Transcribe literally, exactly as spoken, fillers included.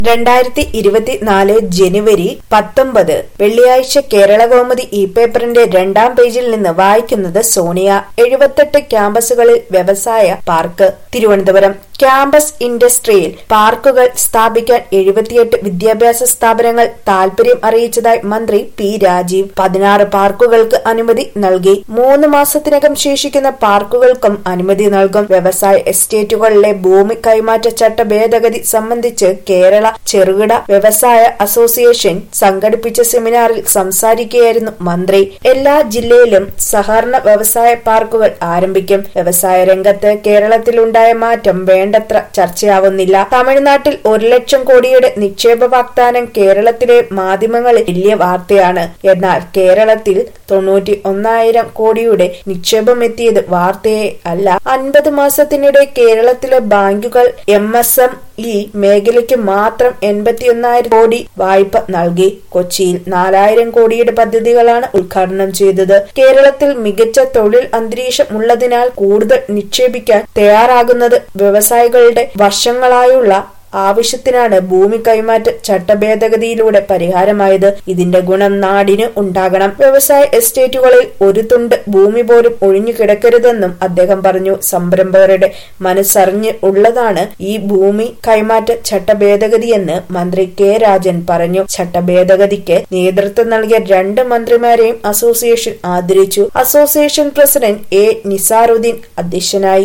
രണ്ടായിരത്തി ഇരുപത്തിനാല് ജനുവരി പത്തൊമ്പത് വെള്ളിയാഴ്ച കേരളകൗമുദി ഇ പേപ്പറിന്റെ രണ്ടാം പേജിൽ നിന്ന് വായിക്കുന്നത് സോണിയ. എഴുപത്തെട്ട് ക്യാമ്പസുകളിൽ വ്യവസായ പാർക്ക്. തിരുവനന്തപുരം ക്യാമ്പസ് ഇൻഡസ്ട്രിയൽ പാർക്കുകൾ സ്ഥാപിക്കാൻ എഴുപത്തിയെട്ട് വിദ്യാഭ്യാസ സ്ഥാപനങ്ങൾ താൽപര്യം അറിയിച്ചതായി മന്ത്രി പി രാജീവ്. പതിനാറ് പാർക്കുകൾക്ക് അനുമതി നൽകി. മൂന്ന് മാസത്തിനകം ശേഷിക്കുന്ന പാർക്കുകൾക്കും അനുമതി നൽകും. വ്യവസായ എസ്റ്റേറ്റുകളിലെ ഭൂമി കൈമാറ്റ ചട്ട ഭേദഗതി സംബന്ധിച്ച് കേരള ചെറുകിട വ്യവസായ അസോസിയേഷൻ സംഘടിപ്പിച്ച സെമിനാറിൽ സംസാരിക്കുകയായിരുന്നു മന്ത്രി. എല്ലാ ജില്ലയിലും സഹകരണ വ്യവസായ പാർക്കുകൾ ആരംഭിക്കും. വ്യവസായ രംഗത്ത് കേരളത്തിലുണ്ടായ മാറ്റം വേണ്ടത്ര ചർച്ചയാവുന്നില്ല. തമിഴ്നാട്ടിൽ ഒരു ലക്ഷം കോടിയുടെ നിക്ഷേപ വാഗ്ദാനം കേരളത്തിലെ മാധ്യമങ്ങളിൽ വലിയ വാർത്തയാണ്. എന്നാൽ കേരളത്തിൽ തൊണ്ണൂറ്റി ഒന്നായിരം കോടിയുടെ നിക്ഷേപമെത്തിയത് വാർത്തയെ അല്ല. അൻപത് മാസത്തിനിടെ കേരളത്തിലെ ബാങ്കുകൾ എം എസ് എം ഇ മേഖലയ്ക്ക് മാത്രം എൺപത്തിയൊന്നായിരം കോടി വായ്പ നൽകി. കൊച്ചിയിൽ നാലായിരം കോടിയുടെ പദ്ധതികളാണ് ഉദ്ഘാടനം ചെയ്തത്. കേരളത്തിൽ മികച്ച തൊഴിൽ അന്തരീക്ഷം ഉള്ളതിനാൽ കൂടുതൽ നിക്ഷേപിക്കാൻ തയ്യാറാകുന്നത് വ്യവസായികളുടെ വർഷങ്ങളായുള്ള ആവശ്യത്തിനാണ് ഭൂമി കൈമാറ്റ ചട്ടഭേദഗതിയിലൂടെ പരിഹാരമായത്. ഇതിന്റെ ഗുണം നാടിന് ഉണ്ടാകണം. വ്യവസായ എസ്റ്റേറ്റുകളിൽ ഒരു തുണ്ട് ഭൂമി പോലും ഒഴിഞ്ഞു കിടക്കരുതെന്നും അദ്ദേഹം പറഞ്ഞു. സംരംഭകരുടെ മനസ്സറിഞ്ഞ് ഉള്ളതാണ് ഈ ഭൂമി കൈമാറ്റ ചട്ടഭേദഗതിയെന്ന് മന്ത്രി കെ രാജൻ പറഞ്ഞു. ചട്ടഭേദഗതിക്ക് നേതൃത്വം നൽകിയ രണ്ട് മന്ത്രിമാരെയും അസോസിയേഷൻ ആദരിച്ചു. അസോസിയേഷൻ പ്രസിഡന്റ് എ നിസാറുദ്ദീൻ അധ്യക്ഷനായി.